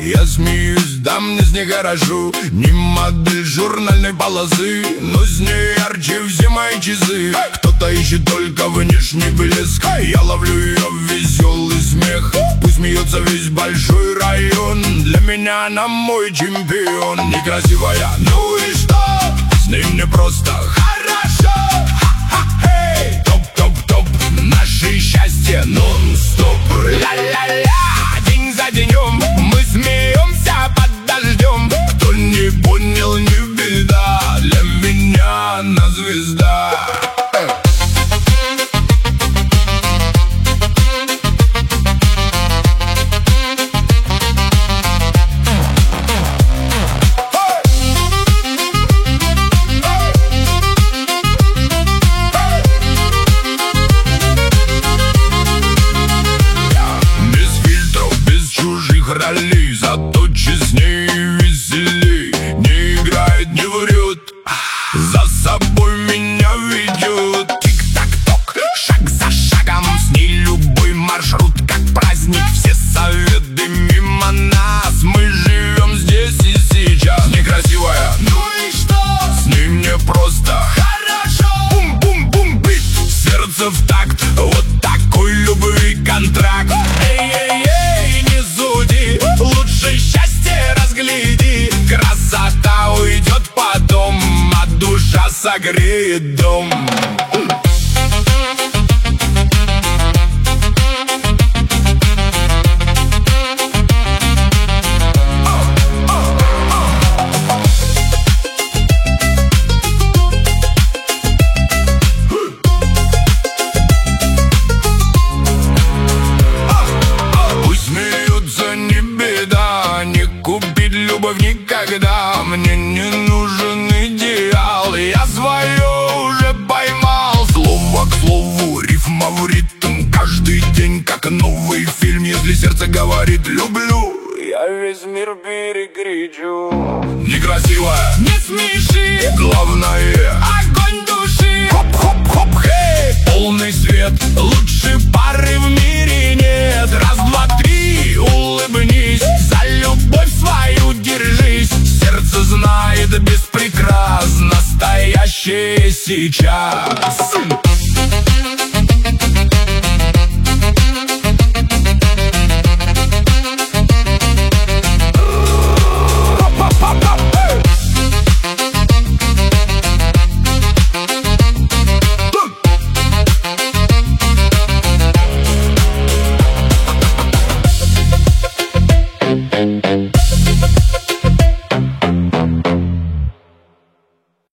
Я смеюсь, да мне с ней хорошо. Не модель журнальной полосы, но с ней ярче все мои часы. Кто-то ищет только внешний блеск, я ловлю ее веселый смех. Пусть смеется весь большой район, для меня она мой чемпион. Некрасивая, ну и что? С ней мне просто хорошо. Ха-ха-хей, топ-топ-топ, наше счастье нон-стоп. Ля-ля-ля, день за днем мы смеемся под дождем. Кто не понял, не беда, для меня она звезда. Ролей, зато честней и веселей. Не играет, не врет, за собой меня ведет. Тик-так-ток, шаг за шагом, с ней любой маршрут как праздник. Все советы мимо нас, мы живем здесь и сейчас. Некрасивая, ну и что? С ней мне просто хорошо. Бум-бум-бум-бит, сердце в такт, вот такой любви контракт. Эй-эй-эй, не суди, лучше счастье разгляди. Красота уйдет потом, а душа согреет дом. Любовь никогда, мне не нужен идеал. Я свое уже поймал. Слово к слову, рифма в ритм. Каждый день как новый фильм. Если сердце говорит люблю, я весь мир перекричу. Некрасивая, не смеши, главное огонь души. Хоп-хоп-хоп, хей, полный свет, лучше пары в мире нет. Раз, два, три, улыбнись, за любовь свою держись. Сердце знает без прикрас настоящее сейчас.